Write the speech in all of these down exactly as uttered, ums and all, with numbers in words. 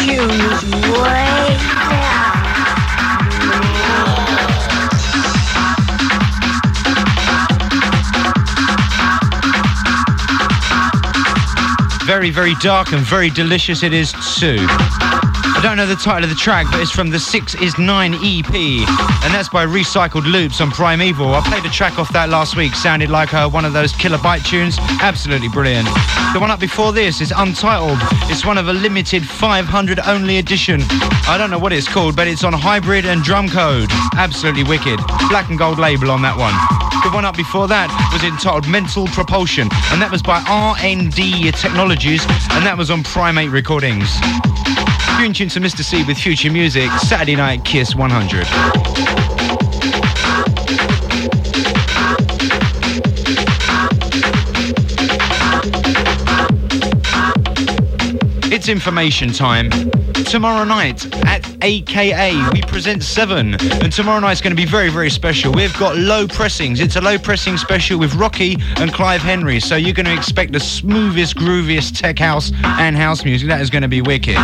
tunes way down. Very, very dark and very delicious it is too. I don't know the title of the track, but it's from the six is nine E P, and that's by Recycled Loops on Primeval. I played a track off that last week, sounded like uh, one of those kilobyte tunes, absolutely brilliant. The one up before this is Untitled. It's one of a limited five hundred only edition. I don't know what it's called, but it's on Hybrid and Drum Code. Absolutely wicked. Black and gold label on that one. The one up before that was entitled Mental Propulsion, and that was by R N D Technologies, and that was on Primate Recordings. You're in tune to Mister C with Future Music, Saturday Night Kiss one hundred. It's information time. Tomorrow night at A K A we present Seven, and tomorrow night's going to be very, very special. We've got low pressings. It's a low pressing special with Rocky and Clive Henry, so you're going to expect the smoothest, grooviest tech house and house music. That is going to be wicked.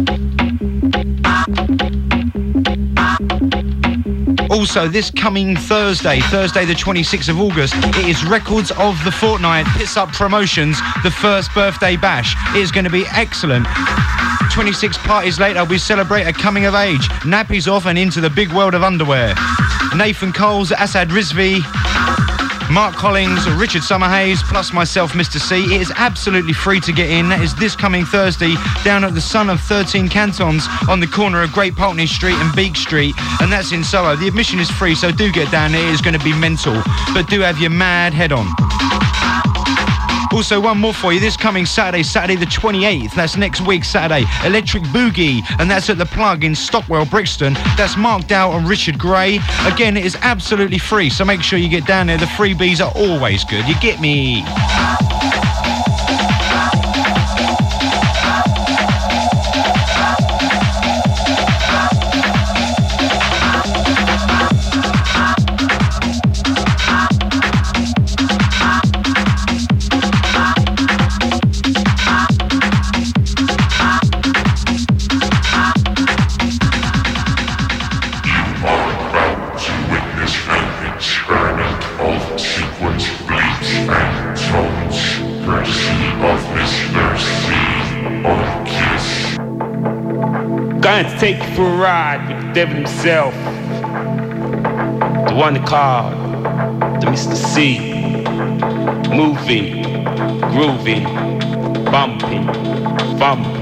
Also, this coming Thursday, Thursday the twenty-sixth of August, it is Records of the Fortnight, Piss Up Promotions, the first birthday bash. It is going to be excellent. twenty-six parties later, we celebrate a coming of age. Nappies off and into the big world of underwear. Nathan Coles, Asad Rizvi, Mark Collins, Richard Summerhays, plus myself, Mister C. It is absolutely free to get in. That is this coming Thursday down at the Son of thirteen Cantons on the corner of Great Pulteney Street and Beak Street, and that's in Soho. The admission is free, so do get down there. It is going to be mental, but do have your mad head on. Also, one more for you. This coming Saturday, Saturday the twenty-eighth, that's next week Saturday, Electric Boogie, and that's at the Plug in Stockwell, Brixton. That's Mark Dow and Richard Gray. Again, it is absolutely free, so make sure you get down there. The freebies are always good. You get me? Going to take you for a ride with the devil himself, the one called the Mister C. Moving, grooving, bumping, bumping.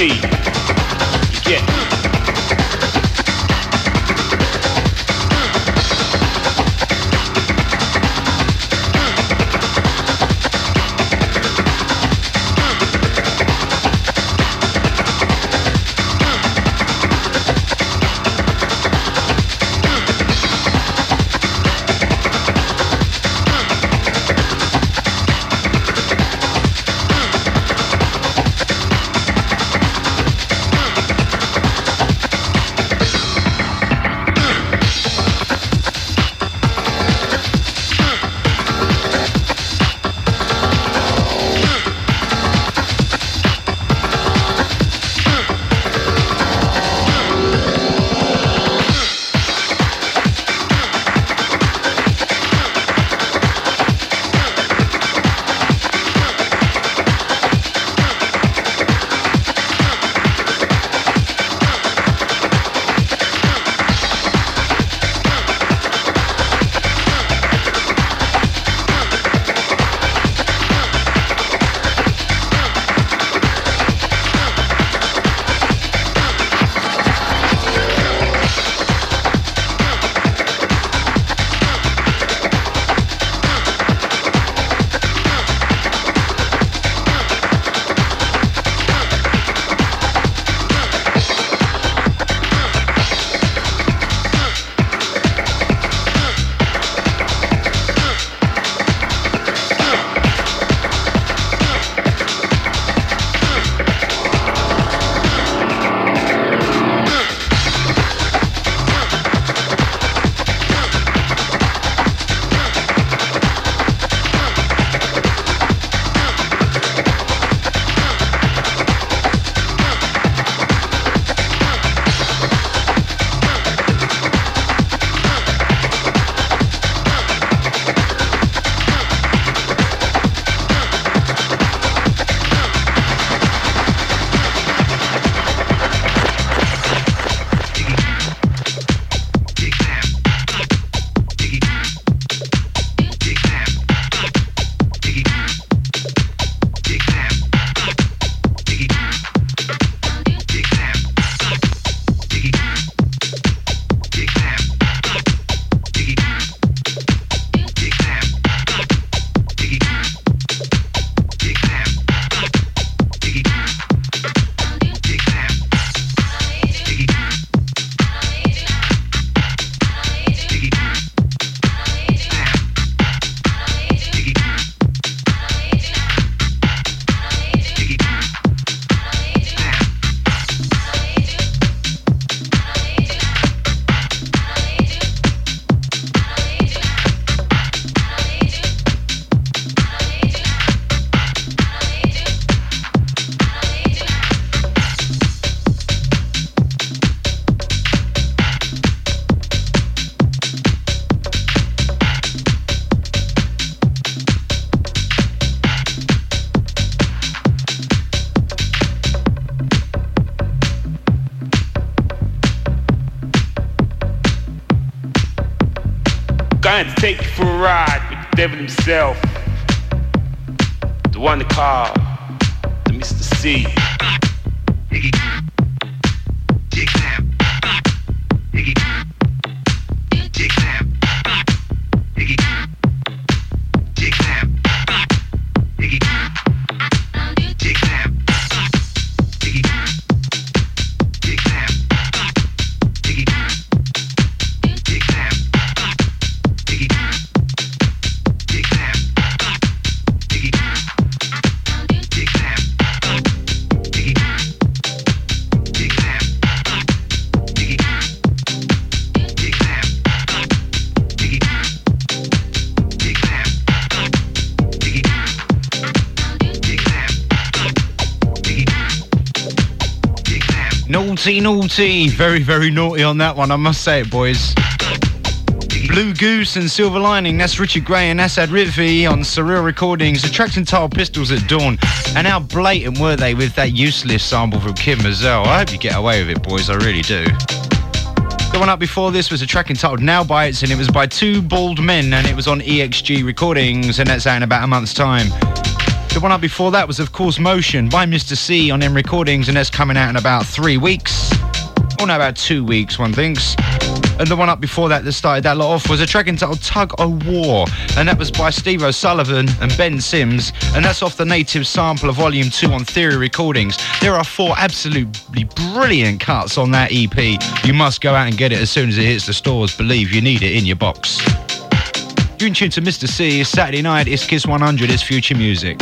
C. You get me? Going to take you for a ride with the devil himself, the one they call the Mister C. Iggy. Dig Sam. Iggy. Dig Sam. Iggy. Dig Sam. Iggy. Dig Sam. Iggy. Dig Sam. Iggy. Dig Sam. Iggy. Dig Sam. Iggy. Dig Sam. Iggy. Dig Sam. Iggy. Dig Sam. Iggy. Dig Sam. Iggy. Dig Sam. Iggy. Dig Sam. Naughty, naughty. Very, very naughty on that one, I must say it, boys. Blue Goose and Silver Lining, that's Richard Gray and Asad Ritvi on Surreal Recordings, Attracting Tile Pistols at Dawn. And how blatant were they with that useless sample from Kim Mazel? I hope you get away with it, boys, I really do. The one up before this was a track entitled Now Bites, and it was by Two Bald Men, and it was on E X G Recordings, and that's out in about a month's time. The one up before that was, of course, Motion by Mister C on M Recordings, and that's coming out in about three weeks. Or no, about two weeks, one thinks. And the one up before that that started that lot off was a track entitled Tug O' War, and that was by Steve O'Sullivan and Ben Sims, and that's off the Native Sampler Volume two on Theory Recordings. There are four absolutely brilliant cuts on that E P. You must go out and get it as soon as it hits the stores. Believe you need it in your box. You're in tune to Mister C. It's Saturday night. It's Kiss one hundred. It's Future Music.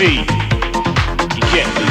C. You get me?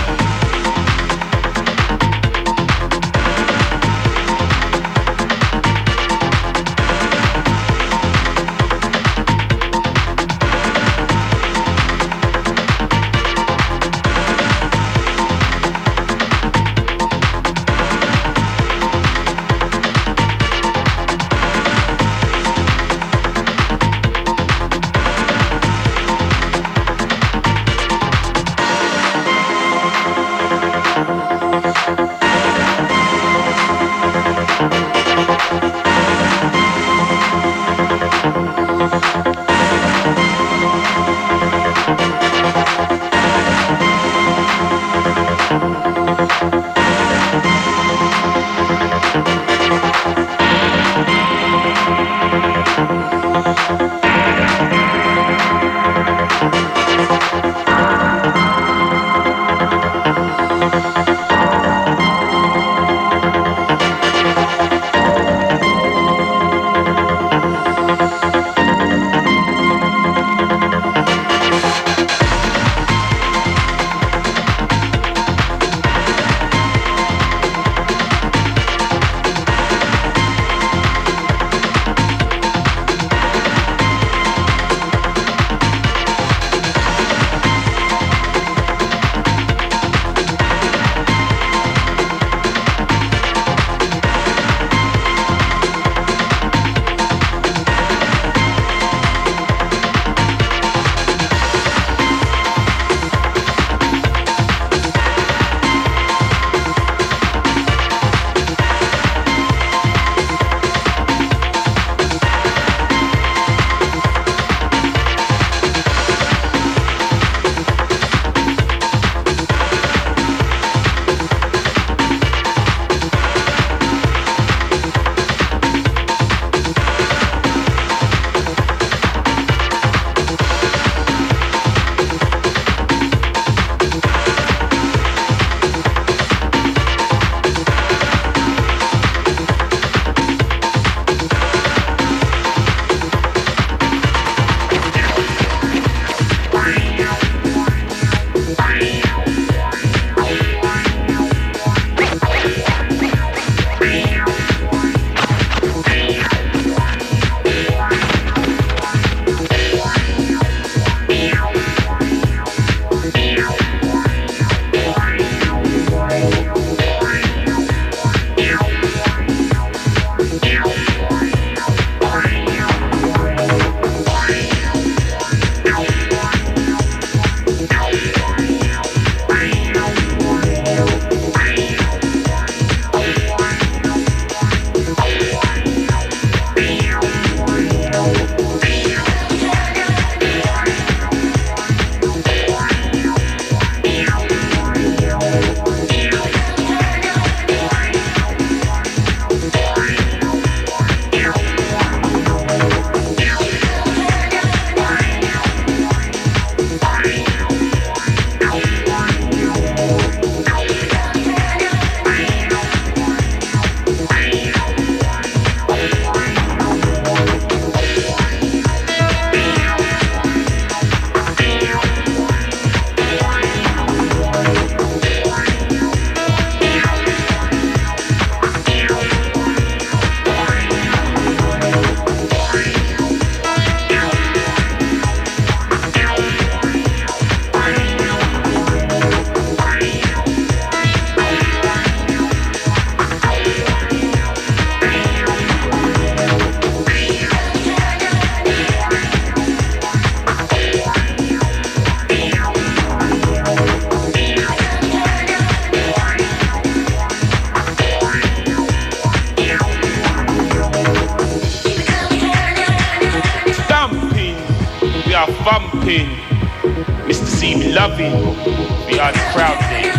bumping. Mister C me loving. We are the crowd day.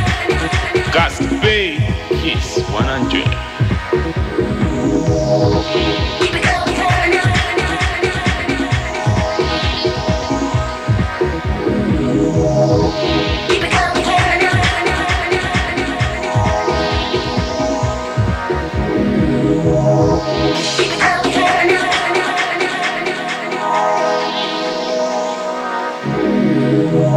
Gots to be Kiss one hundred. Yeah.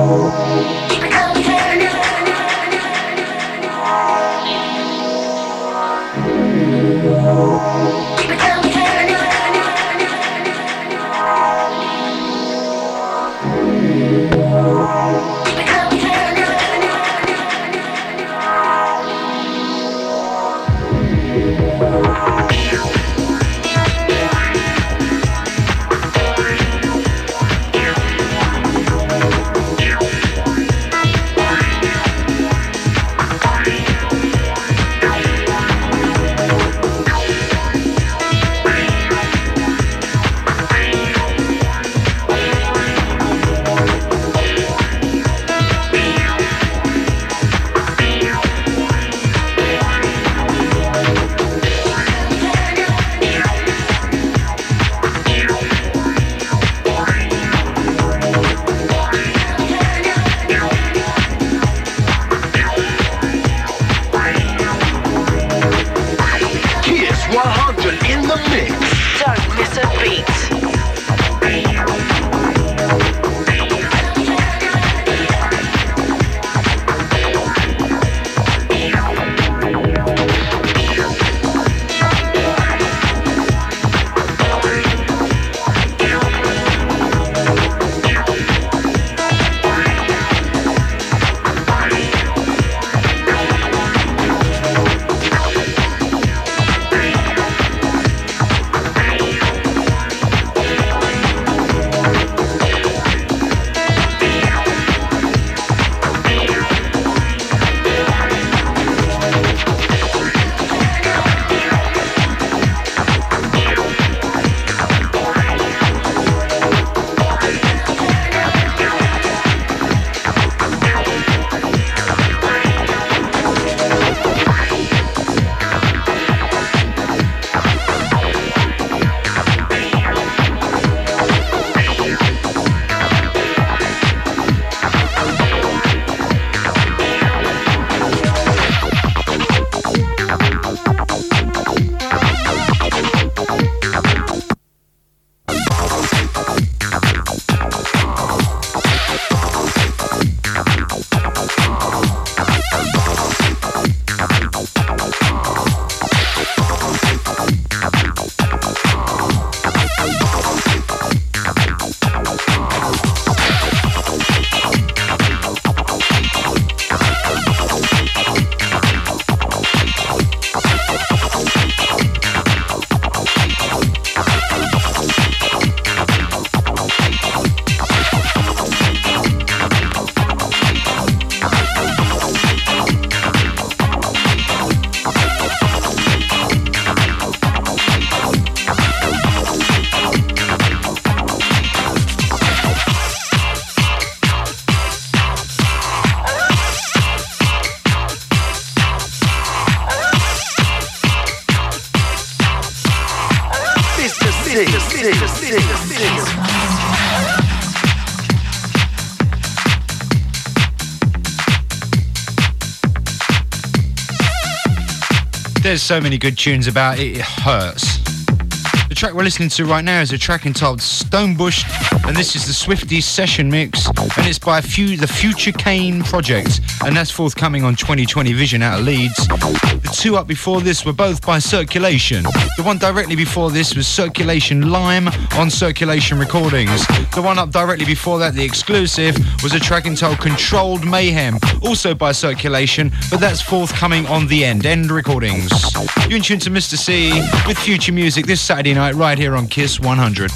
There's so many good tunes about it, it hurts. The track we're listening to right now is a track entitled Stonebush, and this is the Swifties session mix, and it's by Fu- the Future Kane Project, and that's forthcoming on twenty twenty Vision out of Leeds. The two up before this were both by Circulation. The one directly before this was Circulation Lime on Circulation Recordings. The one up directly before that, the exclusive, was a track entitled Controlled Mayhem, also by Circulation, but that's forthcoming on The End, End Recordings. You're in tune to Mister C with Future Music this Saturday night right here on Kiss one hundred.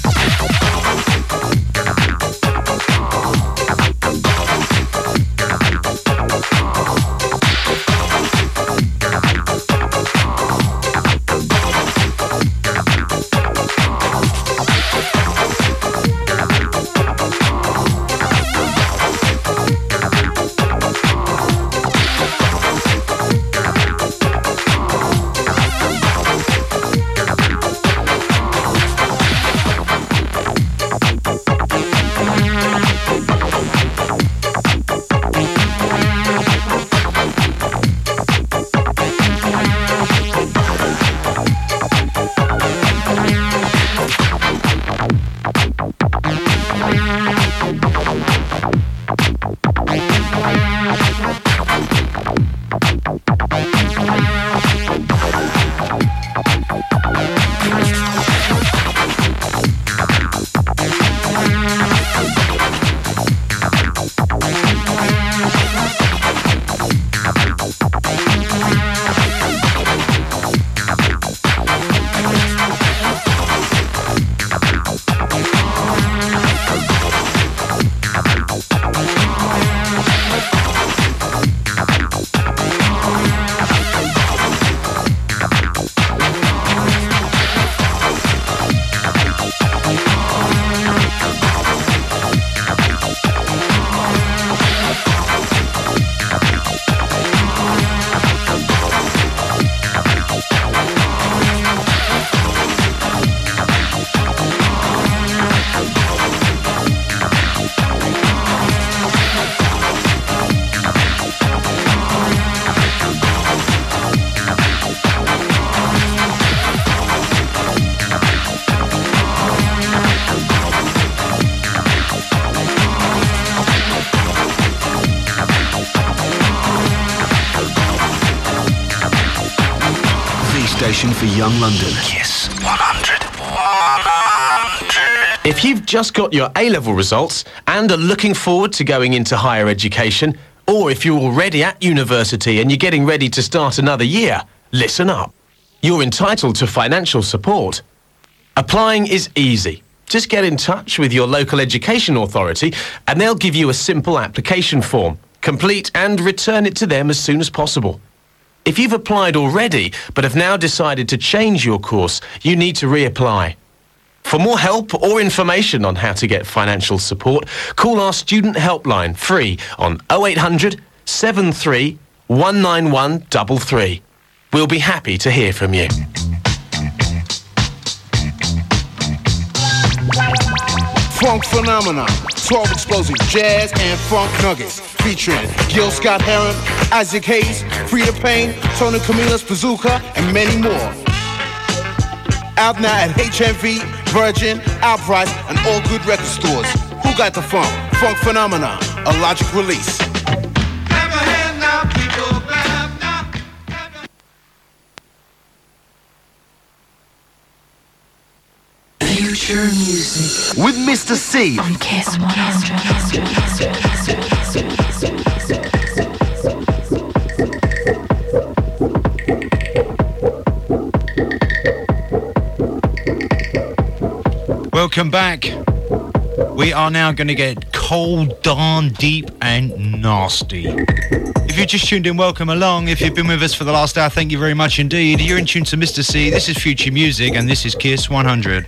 station for young London. Kiss one hundred. If you've just got your A-level results and are looking forward to going into higher education, or if you're already at university and you're getting ready to start another year, listen up. You're entitled to financial support. Applying is easy. Just get in touch with your local education authority and they'll give you a simple application form. Complete and return it to them as soon as possible. If you've applied already but have now decided to change your course, you need to reapply. For more help or information on how to get financial support, call our student helpline free on oh eight hundred, seven three, one nine one three three. We'll be happy to hear from you. Funk Phenomenon, twelve explosive jazz and funk nuggets featuring Gil Scott-Heron, Isaac Hayes, Frida Payne, Tony Camila's Bazooka, and many more. Out now at H M V, Virgin, Outprice, and all good record stores. Who got the funk? Funk Phenomenon, a Logic release. Future music with Mister C on Kiss one hundred. Welcome back. We are now going to get cold, darn deep and nasty. If you're just tuned in, welcome along. If you've been with us for the last hour, thank you very much indeed. You're in tune to Mister C. This is Future Music and this is Kiss one hundred.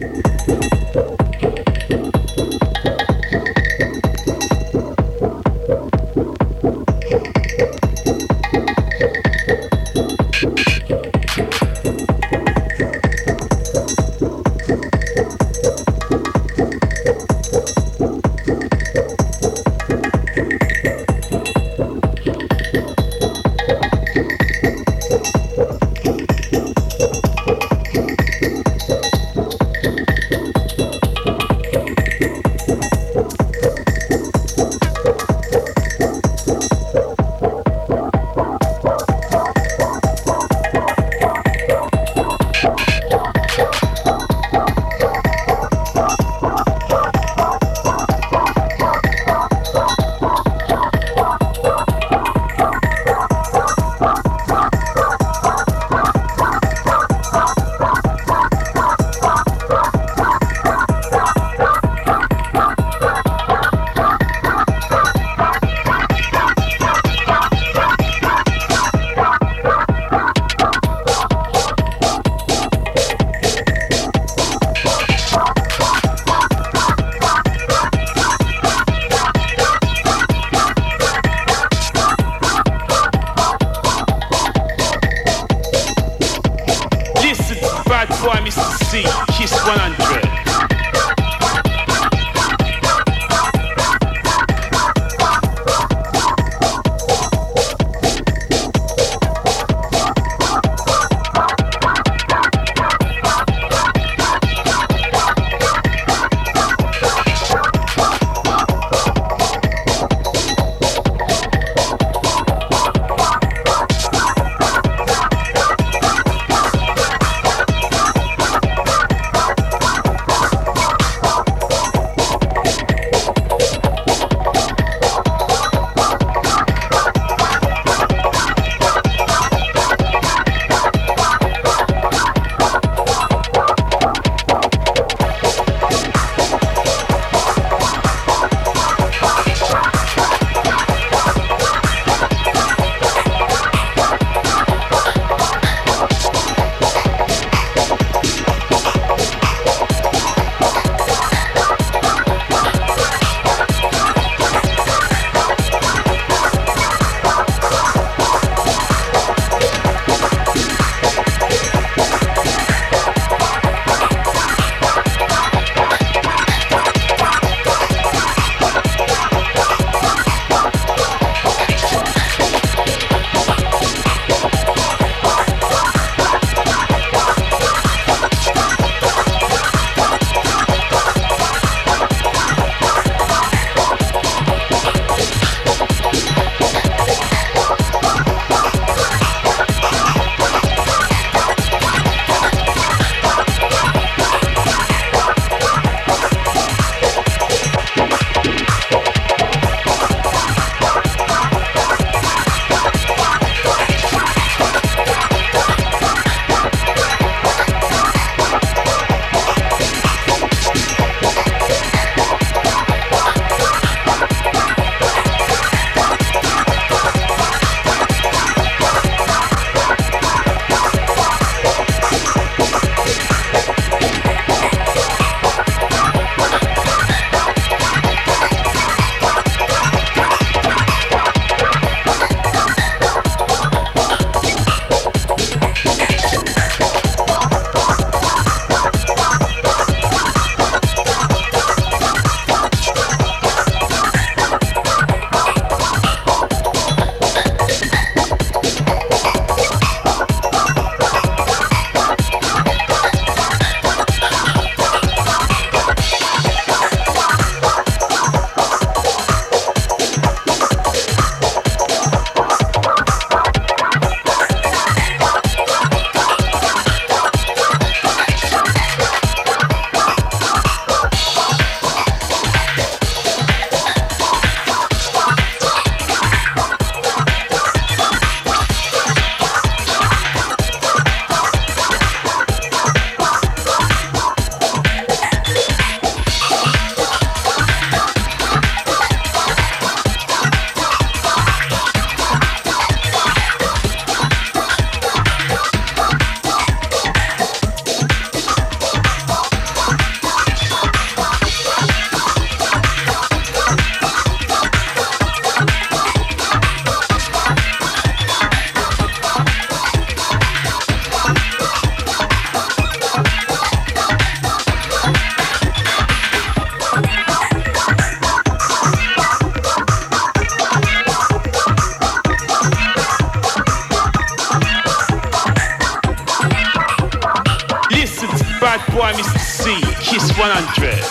one hundred.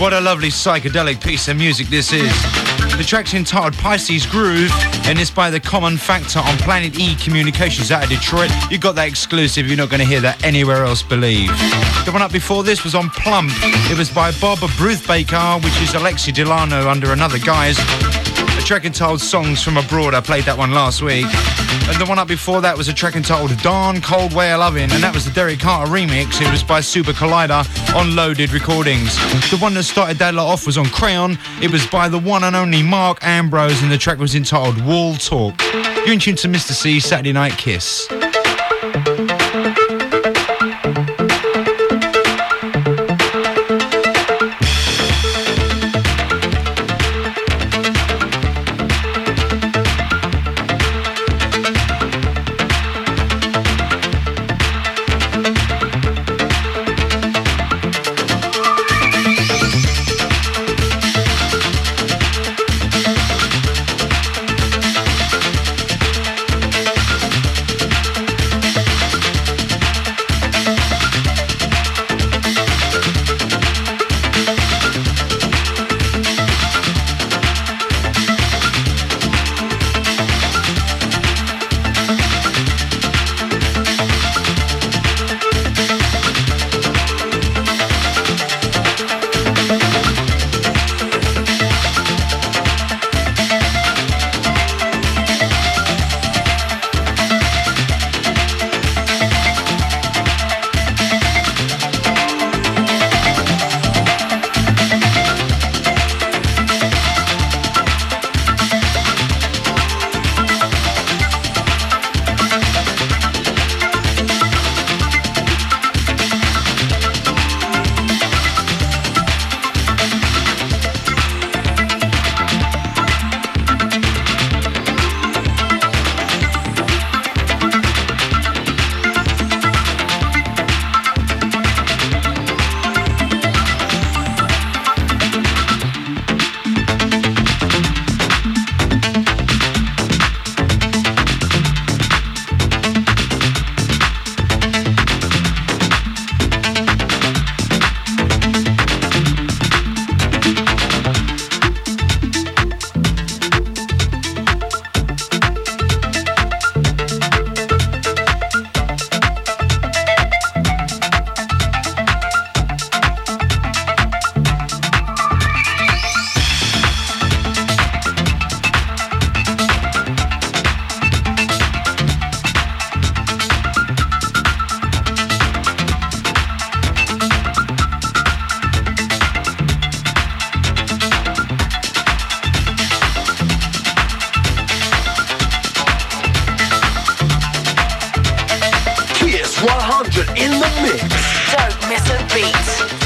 What a lovely psychedelic piece of music this is. The track's entitled Pisces Groove, and it's by The Common Factor on Planet E Communications out of Detroit. You got that exclusive, you're not going to hear that anywhere else, believe. The one up before this was on Plump. It was by Bob Bruthbaker, which is Alexi Delano under another guise. A track entitled Songs From Abroad. I played that one last week. And the one up before that was a track entitled Darn Cold Way of Loving, and that was the Derek Carter remix. It was by Super Collider on Loaded Recordings. The one that started that lot off was on Crayon. It was by the one and only Mark Ambrose, and the track was entitled Wall Talk. You're in tune to Mister C, Saturday Night Kiss. one hundred in the mix. Don't miss a beat.